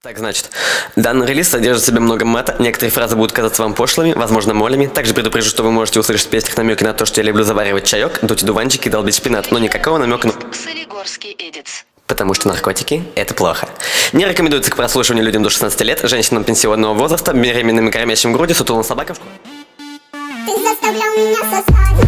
Так, значит, данный релиз содержит в себе много мата, некоторые фразы будут казаться вам пошлыми, возможно, молями. Также предупрежу, что вы можете услышать в песнях намеки на то, что я люблю заваривать чаек, дуть дуванчики и долбить шпинат, но никакого намека на... Солигорский Эдитс. Потому что наркотики – это плохо. Не рекомендуется к прослушиванию людям до 16 лет, женщинам пенсионного возраста, беременным и кормящим груди, сутулым собакам. Ты заставлял меня создать.